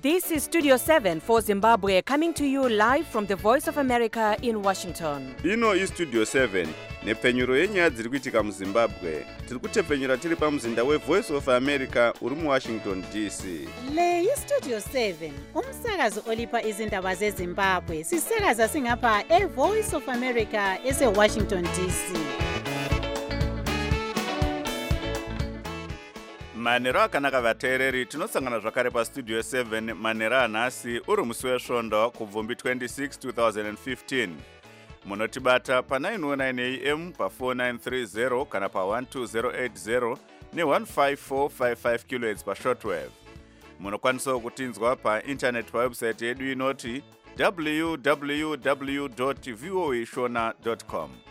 This is Studio 7 for Zimbabwe, coming to you live from the Voice of America in Washington. Ino iStudio 7 nepfenyuro yenyaya dziri kuitika muZimbabwe. Tiri kutepfenyura tiri pamuzinda weVoice of America uri muWashington DC. Le iStudio 7 umsakazo olipa izindaba zeZimbabwe. Sisakaza singapha eVoice of America eseWashington DC. Manero akanaka vateereri, tinosangana zvakare paStudio 7 manero anhasi uri musi wesvondo kubvumbi 26 2015. Munotibata pa 909 AM pa 4930 kana pa 12080 ne 15455 kHz pa shortwave. Munokwanisawo kutinzwa pa internet pa website yedu inoti www.voashona.com.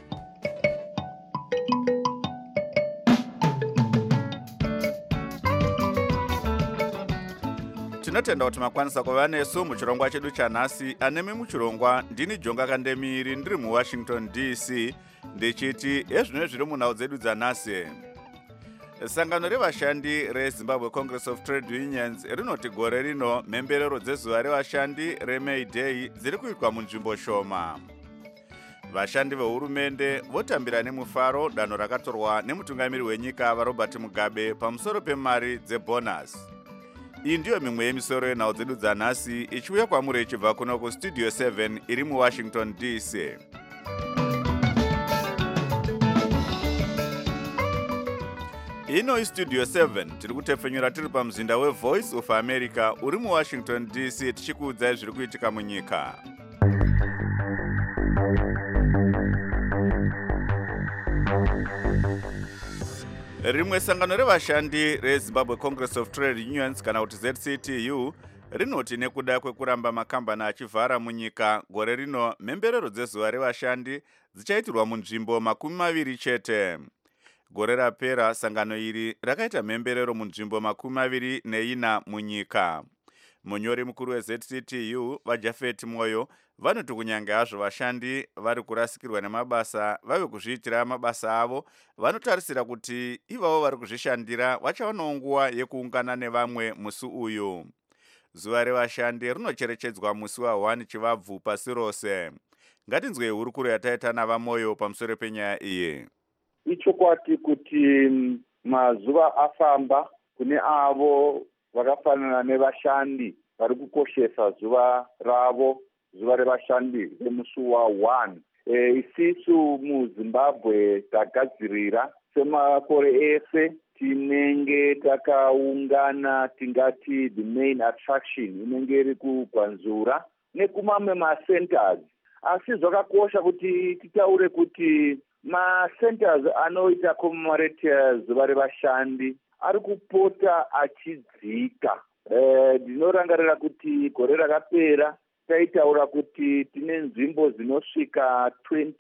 Tinotenda kuti makwanisa kuva nesu muchirongwa chedu chanhasi. Anemi muchirongwa ndini Jonga Kandemiri ndiri muWashington DC ndichiti ezvino zviri munhau dzedu dzanhasi. Sangano revashandi reZimbabwe Congress of Trade Unions rinoti gore rino mhemberero dzezuva revashandi reMay Day dziri kuitwa munzvimbo shoma. Vashandi vehurumende votambira nemufaro danho rakatorwa nemutungamiri wenyika vaRobert Mugabe pamusoro pemari dzebonus. Iyi ndiyo mimwe yemisoro yenhau dzedu dzanhasi ichiuya kwamuri ichibva kuno kuStudio 7 iri muWashington DC. Ino iStudio 7 tiri kutepfenyura tiri pamuzinda weVoice of America uri muWashington DC tichikuudzai zviri kuitika munyika. Rimwe sangano revashandi reZimbabwe Congress of Trade Unions kana kuti ZCTU rinoti nekuda kwekuramba makambani achivhara munyika gore rino mhemberero dzezuva revashandi dzichaitirwa munzvimbo 20 chete. Gore rapera sangano iri rakaita mhemberero munzvimbo 24 munyika. Munyori mukuru weZCTU vaJafet Moyo vanoti kunyange hazvo vashandi vari kurasikirwa nemabasa vave kuzviitira mabasa avo, vanotarisira kuti ivavo vari kuzvishandira vachaonawo nguva yekuungana nevamwe musi uyu. Zuva revashandi rinocherechedzwa musi wa1 Chivabvu pasi rose. Ngatinzwei hurukuro yataita navaMoyo pamusoro penyaya iyi. Ichokwadi kuti mazuva afamba kune avo vakafanana nevashandi vari kukoshesa zuva ravo, zuva revashandi remusi wa1. Isisu muZimbabwe tagadzirira semakore ese tinenge takaungana tingati the main attraction inenge iri kuGwanzura nekumamwe macenters. Asi zvakakosha kuti titaure kuti macenters anoita commemorate zuva revashandi ari kupota achidzika. Ndinorangarira kuti gore rakapera taitaura kuti tine nzvimbo dzinosvika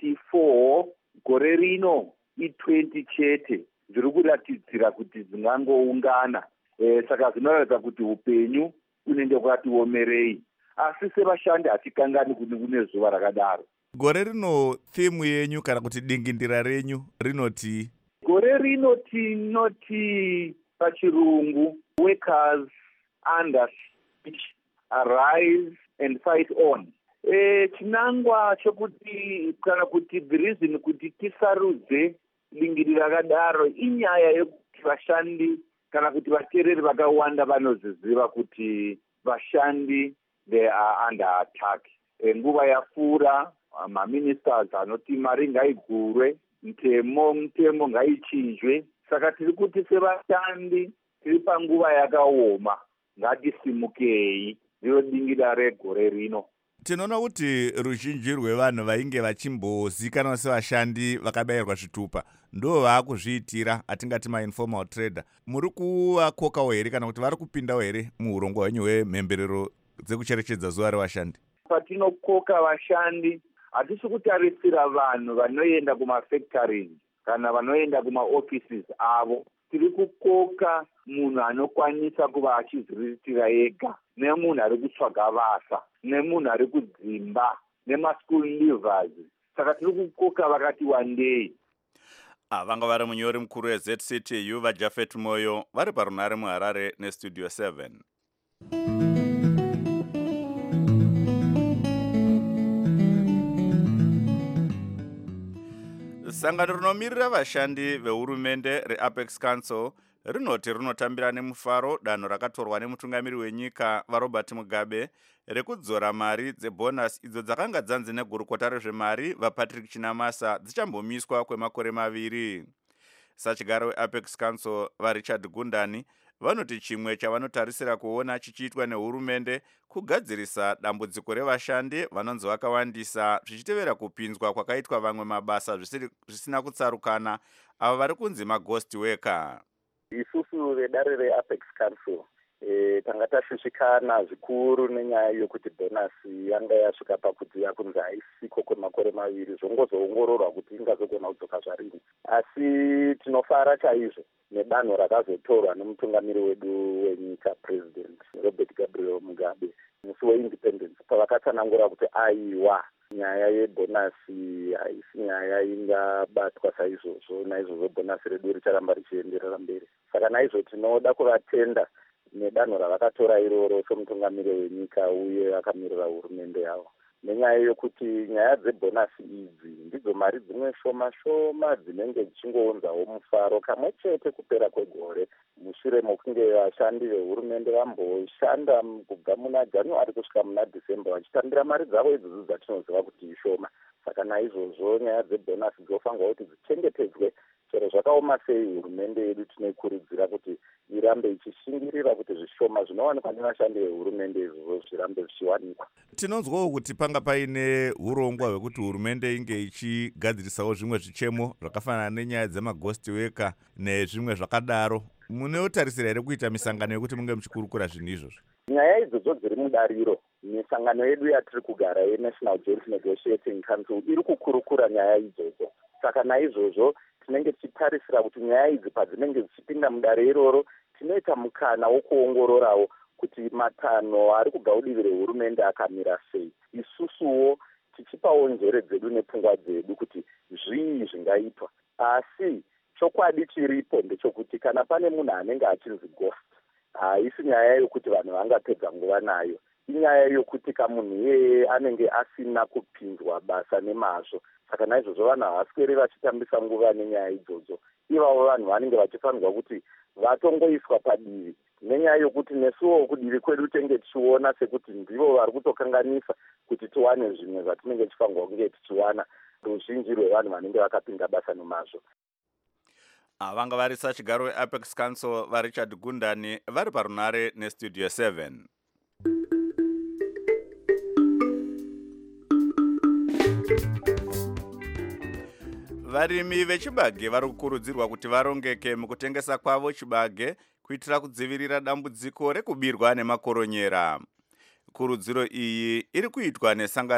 24, gore rino i20 chete zviri kuratidzira kuti dzingangoungana. Saka zvinoratidza kuti upenyu unenge kwakatiomerei, asi sevashandi hatikangani kuti kune zuva rakadaro. Gore rino theme yenyu kana kuti dingindira renyu rinoti? Gore rino tinoti pachirungu workers under siege, arise and fight on. Chinangwa chokuti kana kuti the reason kuti tisarudze dingindira rakadaro inyaya yekuti vashandi kana kuti vateereri vakawanda vanoziziva kuti vashandi they are under attack. Nguva yapfuura maministers anoti mari ngaigurwe, mutemo ngaichinjwe. Saka tiri kuti sevashandi tiri panguva yakaoma, ngatisimukei. Ndiro dingindira regore rino. Tinoona kuti ruzhinji rwevanhu vainge vachimbozikanwa sevashandi vakabayirwa zvitupa ndo vaakuzviitira atingati mainformal trader. Muri kuvakokawo here kana kuti vari kupindawo here muurongwa hwenyu hwemhemberero dzekucherechedza zuva revashandi? Patinokoka vashandi hatisi kutarisira vanhu vanoenda kumafactories kana vanoenda kumaoffices avo. Tiri kukoka munhu anokwanisa kuva achizviriritira ega, nemunhu ari kutsvaga basa, nemunhu ari kudzimba, nemaschool leavers. Saka tiri kukoka vakati wandei. Vanga vari munyori mukuru weZCTU vaJafet Moyo vari parunhare muHarare neStudio 7. Sangano rinomirira vashandi vehurumende reApex Council rinoti rinotambira nemufaro danho rakatorwa nemutungamiri wenyika vaRobert Mugabe rekudzora mari dzebonus idzo dzakanga dzanzi negurukota rezvemari vaPatrick Chinamasa dzichambomiswa kwemakore 2. Sachigaro weApex Council vaRichard Gundani vanoti chimwe chavanotarisira kuona chichiitwa nehurumende kugadzirisa dambudziko revashandi vanonzi vakawandisa zvichitevera kupinzwa kwakaitwa vamwe mabasa zvisina kutsarukana avo vari kunzi maghost worker. Isusu vedare reApex Council tanga tashushikana zvikuru nenyaya yokuti bonasi yanga yasvika pakuti yakunzi haisiko kwemakore 2 zvongozoongororwa kuti ingazogona kudzoka zvarini. Asi tinofara chaizvo nedanho rakazotorwa nemutungamiri wedu wenyika President Robert Gabriel Mugabe musi weindependence pavakatsanangura kuti aiwa nyaya yebonasi haisi nyaya ingabatwa saizvozvo, naizvozvo bonasi redu richaramba richienderera mberi. Saka naizvo tinoda kuvatenda nedanho ravakatora iroro somutungamiri wenyika uye vakamirira hurumende yavo nenyaya yokuti nyaya dzebonasi idzi ndidzo mari dzimwe shoma shoma dzinenge dzichingounzawo mufaro kamwe chete kupera kwegore mushure mokunge vashandi vehurumende vamboshanda kubva muna January kusvika muna December vachitambira mari dzavo idzodzo dzatinoziva kuti ishoma. Saka naizvozvo nyaya dzebonasi dzinofanirwa kuti dzichengetedzwe. Chero zvakaoma sei hurumende yedu tinoikurudzira kuti irambe ichishingirira kuti zvishoma zvinowanikwa nevashandi vehurumende izvozvo zvirambe zvichiwanikwa. Tinonzwawo kuti panga paine urongwa hwekuti hurumende inge ichigadzirisawo zvimwe zvichemo zvakafanana nenyaya dzemaghost worker nezvimwe zvakadaro. Munotarisira here kuita misangano yekuti munge muchikurukura zvinhu izvozvo? Nyaya idzodzo dziri mudariro. Misangano yedu yatiri kugara yeNational Joint Negotiating Council iri kukurukura nyaya idzodzo. Saka naizvozvo tinenge tichitarisira kuti nyaya idzi padzinenge dzichipinda mudare iroro tinoita mukana wokuongororawo kuti matanho ari kubva kudivi rehurumende akamira sei. Isusuwo tichipawo njere dzedu nepfungwa dzedu kuti zvii zvingaitwa. Asi chokwadi chiripo ndechokuti kana pane munhu anenge achinzi ghost haisi nyaya yokuti vanhu vangapedza nguva nayo. Inyaya yokuti kamunhu iyeye anenge asina kupinzwa basa nemazvo. Saka naizvozvo vanhu havasweri vachitambisa nguva nenyaya idzodzo. Ivavo vanhu vanenge vachifanirwa kuti vatongoiswa padivi nenyaya yokuti nesuwo kudivi kwedu tenge tichiona sekuti ndivo vari kutokanganisa kuti tiwane zvimwe zvatinenge tichifanirwa kunge tichiwana ruzhinji rwevanhu vanenge vakapinda basa nemazvo. Vanga vari sachigaro weApex Council vaRichard Gundani vari parunare neStudio 7. Varimi vechibage vari kukurudzirwa kuti varongeke mukutengesa kwavo chibage kuitira kudzivirira dambudziko rekubirwa nemakoronyera. Kurudziro iyi iri kuitwa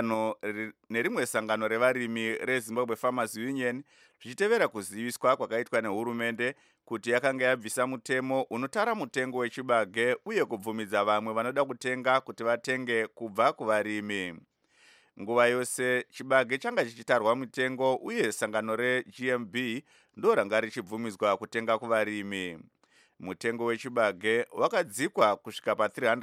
nerimwe sangano revarimi reZimbabwe Farmers Union zvichitevera kuziviswa kwakaitwa nehurumende kuti yakanga yabvisa mutemo unotara mutengo wechibage uye kubvumidza vamwe vanoda kutenga kuti vatenge kubva kuvarimi. Nguva yose chibage changa chichitarwa mutengo uye sangano reGMB ndoranga richibvumidzwa kutenga kuvarimi. Mutengo wechibage wakadzikwa kusvika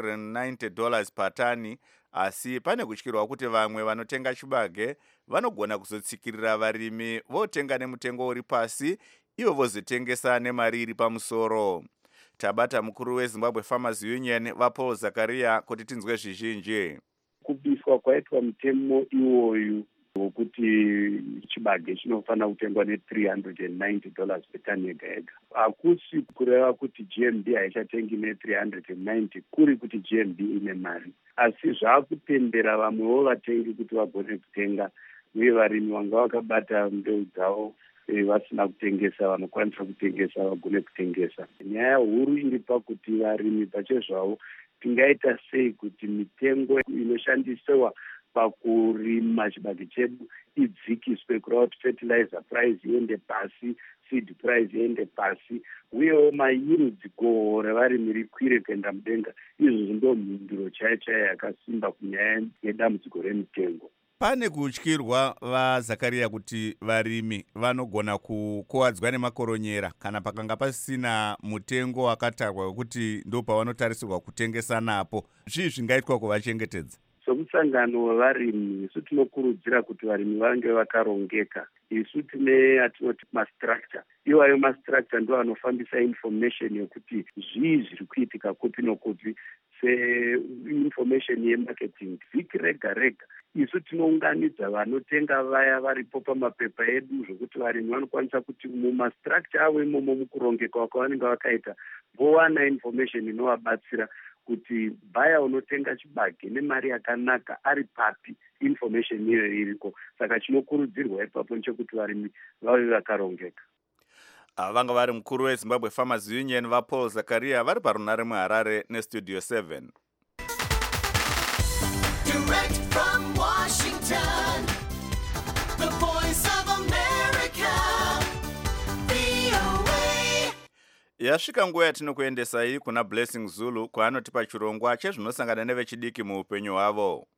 pa$390 patani, asi pane kutyirwa kuti vamwe vanotenga chibage vanogona kuzotsikirira varimi votenga nemutengo uri pasi ivo vozotengesa nemari iri pamusoro. Tabata mukuru weZimbabwe Farmers Union vaPaul Zakaria kuti tinzwe zvizhinji. Kubiswa kwaitwa mutemo iwoyu wokuti chibage chinofanira kutengwa $390 petani yega yega. Hakusi kureva kuti GMB haichatengi $390 kuri kuti GMB ine mari, asi zvakutendera vamwewo vatengi kuti vagone kutenga uye varimi vanga vakabata mbeu dzavo vasina kutengesa vanokwanisa kutengesa vagone kutengesa. Nyaya huru iri pakuti varimi pachezvavo tingaita sei kuti mitengo inoshandiswa pakurima chibage chedu idzikiswe kureva kuti fertilizer price iende pasi, seed price iende pasi, uyewo mayirudzi goho revarimi rikwire kuenda mudenga. Izvi ndo mhinduro chaiyo chaiyo yakasimba kunyaya yedambudziko remitengo. Pane kutyirwa vaZakaria kuti varimi vanogona kukuvadzwa nemakoronyera kana pakanga pasina mutengo wakatarwa wekuti ndo pavanotarisirwa kutengesa napo. Zvii zvingaitwa kuvachengetedza? Somusangano wevarimi isu tinokurudzira kuti varimi vange vakarongeka. isu tine atinoti mastructure. Iwayo mastructure ndo anofambisa information yokuti zvii zviri kuitika kopi nokopi se-information yemarketing. Vhiki rega rega isu tinounganidza vanotenga vaya varipo pamapepa edu zvokuti varimi vanokwanisa kuti mumastructure avo imomo mukurongeka kwavanenge vakaita vowana information inovabatsira kuti bhaya unotenga chibage nemari yakanaka ari papi information iyo iriko. Saka chinokurudzirwa ipapo nechekuti varimi vave vakarongeka. Vanga vari mukuru weZimbabwe Farmers Union vaPaul Zakaria vari parunare muHarare neStudio 7. Direct from Washington, the voice of America, VOA. Yasvika nguva yatinokuendesai kuna Blessing Zulu kwaanotipa chirongwa chezvinosangana nevechidiki muupenyu hwavo.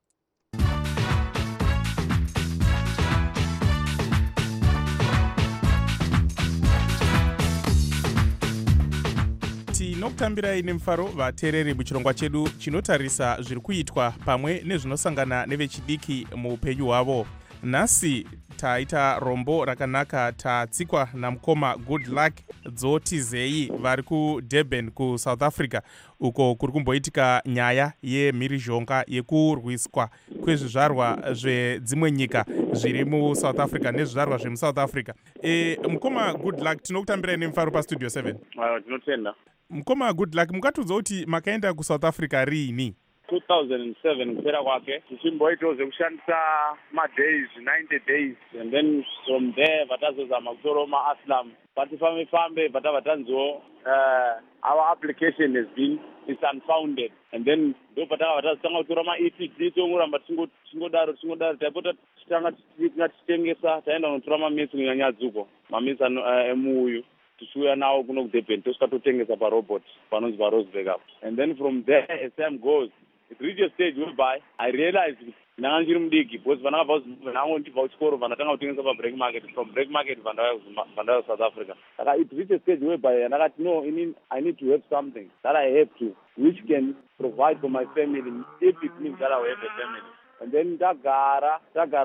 Tinokutambirai nemufaro vateereri muchirongwa chedu chinotarisa zviri kuitwa pamwe nezvinosangana nevechidiki muupenyu hwavo. Nhasi taita rombo rakanaka tatsikwa namukoma Good Luck Dzotizei vari kuDurban kuSouth Africa, uko kuri kumboitika nyaya yemhirizhonga yekurwiswa kwezvizvarwa zvedzimwe nyika zviri muSouth Africa nezvizvarwa zvemuSouth Africa. Mukoma Good Luck, tinokutambirai nemufaro paStudio 7. Tinotenda. Mukoma Good Luck, mukatudza kuti makaenda kuSouth Africa riini? 2007 kupera kwake tichimboitawo zvekushandisa madays 90 days, and then from there vatazozama kutoro maaslam patifambe vatabva tanziwo our application has been is unfounded, and then ndo patakabva tazotanga kutora maEPD tongoramba tingodaro taipota titanga tichitengesa taenda kunotora mamesi kunyanyadzuko mamesi emuuyu tichiuya nawo kuno kuDurban tosvika totengesa parobot panonzi paRoseburg apo, and then from there as time goes it reached a stage whereby I realized ndanga ndiri mudiki because vanakabva nango ndibva kuchikoro vanatanga kutengesa pabreak market, from break market vandauya South Africa. Saka it reached a stage whereby ndakati no, I need to have something that I have to which can provide for my family if it means that I will have a family. And then tagara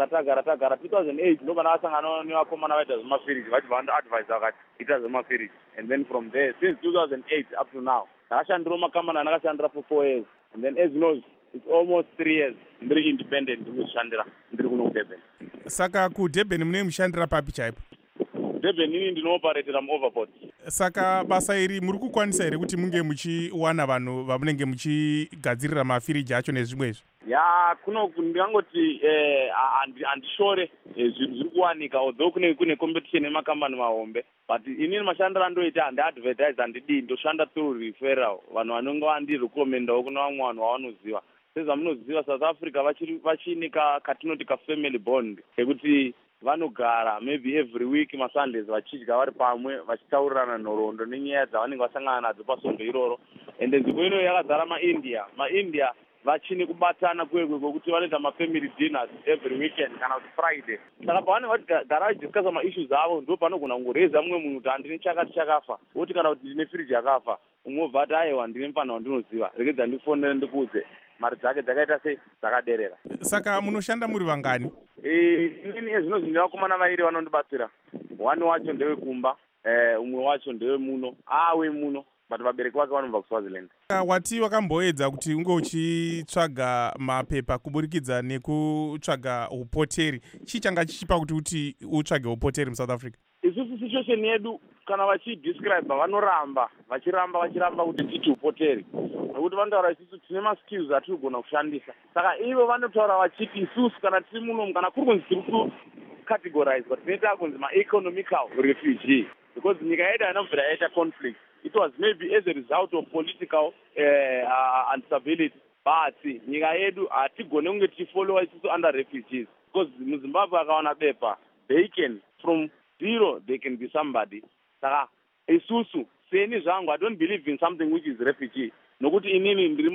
2008 ndo vanakasangana nevakomana vaita zvemafiriji vachi vandoadvise vakati ita zvemafiriji, and then from there since 2008 up to now ndakashandira makamana andakashandira for 4 years, and then as you know it's almost 3 years ndiri independent ndinoshandira ndiri kuno kuDurban. Saka kuDurban mune mushandira papi chaipo? Durban ini ndinooperatira muoverport. Saka basa iri muri kukwanisa here kuti munge muchiwana vanhu vamunenge muchigadzirira mafiriji acho nezvimwezvo? Ya kuno ndingangoti handishore zviri kuwanika, although kune competition yemakambani mahombe, but inini mashandiro andoita handiadvertise, handidii, ndoshanda through referral, vanhu vanonge vandirekomendawo kuna vamwe vanhu vavanoziva. Sezvamunoziva South Africa vachini katinoti family bond ekuti vanogara maybe every week masundays vachidya vari pamwe vachitaurirana nhoroondo nenyaya dzavanenge vasangana nadzo pasonto iroro, ende nzvimbo ino yakazara maindia vachini kubatana kwekuti vanoita mafamily dinners every weekend kana kuti Friday. Saka pavanenge vachigara vachidiscussa maissues avo ndo panogona kungoreza mumwe munhu kuti handine chakati chakafa, oti kana kuti ndine firiji yakafa umwe obva ati aiwa ndine mufana wandinoziva rekedza ndifonere ndikuudze mari dzake dzakaita sei dzakaderera. Saka munoshanda muri vangani? Inini ezvino zvine vakomana vairi vanondibatsira, one wacho ndewekumba, umwe wacho ndewe muno muno, but vabereki vake vanobva kuSwaziland. Wati wakamboedza kuti unge uchitsvaga mapepa kuburikidza nekutsvaga upoteri, chii changa chichipa kuti utsvage upoteri muSouth Africa? Isusu situation yedu kana vachidescribe vanoramba vachiramba kuti titi upoteri, nekuti vanotaura isusu tine maskills atiri kugona kushandisa. Saka ivo vanotaura vachiti isusu kana tiri muno kana kuri kunzi tiri kucategorizwa tinoita kunzi maeconomical refugee, because nyika yedu haina kubvira yaita conflict. It was maybe as a result of political instability, but nyika yedu hatigone kunge tichifollowa isusu under refugees, because muZimbabwe akawana bepa they can from zero they can be somebody. Saka isusu seni zvangu I don't believe in something which is refugee, nokuti inini ndiri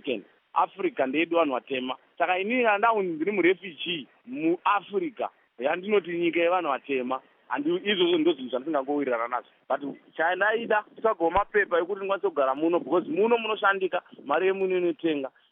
muAfrica ndedu vanhu vatema. Saka inini handau ndiri murefugee muAfrica yandinoti nyika yevanhu vatema, izvozvo ndo zvinhu zvandingangowirirana nazvo, but chandaida kutsvagawo mapepa ekuti ndikwanise kugara muno, because muno munoshandika, mari yemuno inotenga,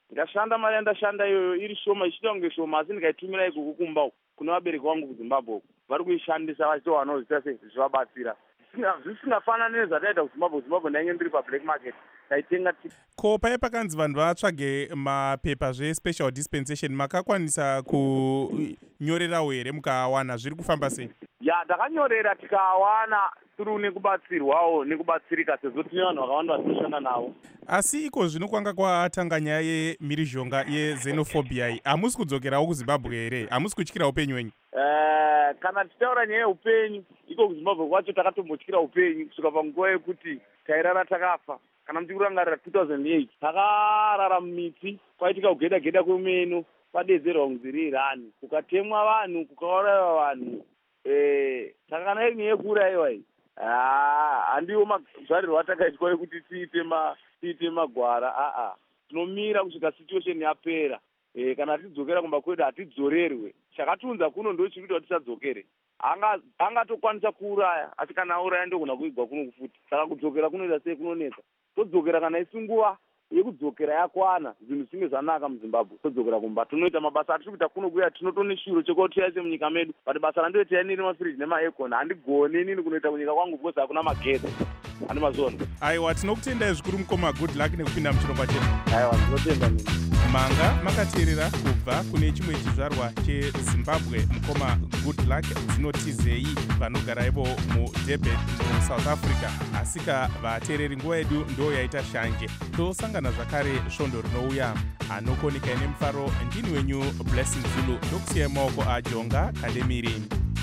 ndashanda mari yandashanda iyoyo iri shoma ichiita kunge shoma asi ndikaitumira ikuku kumba uku kune vabereki vangu kuzimbabwe uku vari kuishandisa vachitowana zita zvichivabatsira zvisingafanani nezvataita kuzimbabwe. Zimbabwe ndainge ndiri pablack market taitenga. Ko pai pakanzi vanhu vatsvage mapepa zvespecial dispensation makakwanisa kunyorerawo here mukawana zviri kufamba sei? Ya takanyorera tikawana turi nekubatsirwawo nekubatsirika sezvo tine vanhu vakawanda vatinoshanda navo. Asi iko zvino kwanga kwatanga nyaya yemhirizhonga yexenophobia iyi hamusi kudzokerawo kuzimbabwe here? Hamusi kutyira upenyu wenyu? Kana tichitaura nyaya yeupenyu iko kuzimbabwe kwacho takatombotyira upenyu kusvika panguva yekuti tairara takafa. Kana muchiri kurangarira 2008 takarara mumiti kwaitika kugeda geda kwemeno padedzerwa kunzi reirani kukatemwa vanhu kukauraiwa vanhu. Takana iri nyaya yekuurayiwa iyi handiwo mazvarirwo atakaitwa ekuti tiite magwara. Tinomira kusvika situation yapera. Kana tidzokera kumba kwedu hatidzorerwe. Chakatiunza kuno ndo chiri kuti tisadzokere. Angatokwanisa kuuraya asi kana auraya ndogona kuigwa kuno kufuti. Saka kudzokera kunoita sei kunonetsa. Todzokera kana isunguva yekudzokera yakwana zvinhu zvinge zvanaka muzimbabwe todzokera kumba tonoita mabasa atiri kuita kuno kuya tinotone shuro chekuti taise munyika medu but basa randoita inini mafiriji nemaekoni handigoni inini kunoita kunyika kwangu because hakuna magedhi handi mazona. Aiwa tinokutendai zvikuru mukoma good luck nekupinda muchirongwa chedu. Aiwa ndinotenda nini. Manga makateerera kubva kune chimwe chizvarwa chezimbabwe mukoma good luck dzinotizei vanogara ivo muDurban muSouth Africa. Asika vateereri nguva yedu ndo yaita shanje. Tosangana zvakare svondo rinouya. Anokonekai nemufaro ndini wenyu Blessing Zulu ndokusiyai maoko aJonga Kandemiri.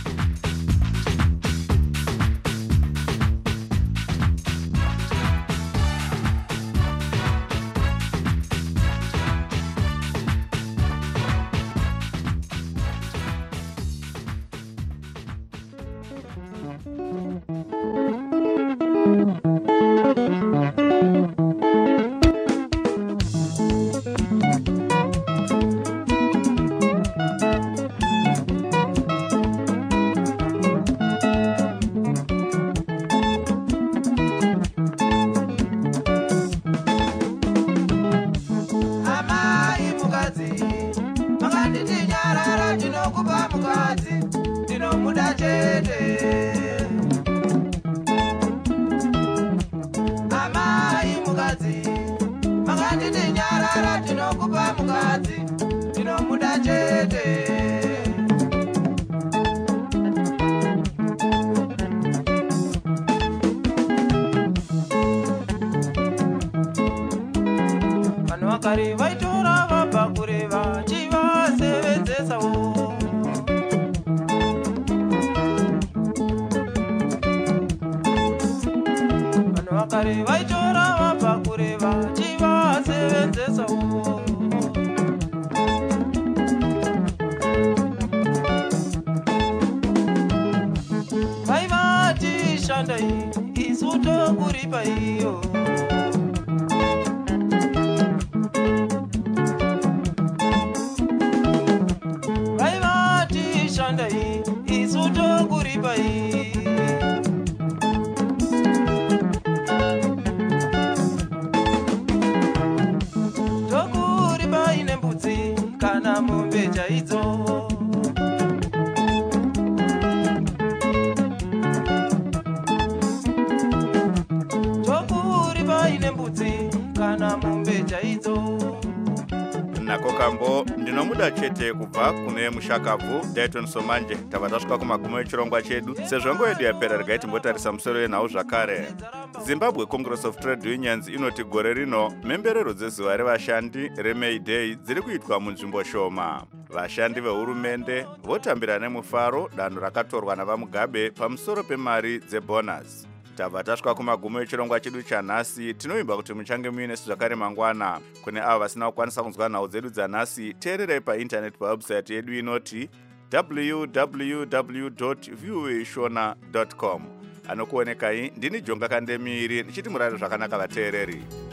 Nakokambo ndinomuda chete kubva kune mushakabvu Dayton Somanje tava tasvika kumagumo echirongwa chedu sezvo nguva yedu yapera regai timbotarisa musoro yenhau zvakare. Zimbabwe Congress of Trade Unions inoti gore rino mhemberero dzezuva revashandi reMay Day dziri kuitwa munzvimbo shoma. Vashandi vehurumende votambira nemufaro danho rakatorwa navamugabe pamusoro pemari dzebonus. Tabva tasvika kumagumo echirongwa chedu chanhasi. Tinoimba kuti muchange muinesu zvakare mangwana. Kune avo vasina kukwanisa kunzwa nhau dzedu dzanhasi, teererai paintaneti pawebsite yedu inoti www.voashona.com. Anokuonekai ndini Jonga Kandemiri ndichiti murare zvakanaka vateereri.